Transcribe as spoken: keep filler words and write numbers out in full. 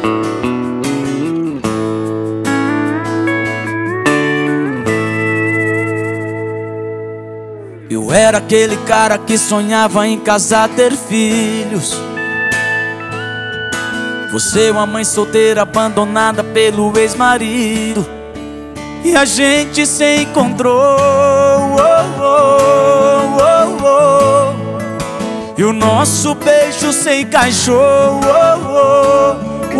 Eu era aquele cara que sonhava em casar, ter filhos. Você é uma mãe solteira abandonada pelo ex-marido. E a gente se encontrou, oh, oh, oh, oh. E o nosso beijo se encaixou, oh, oh.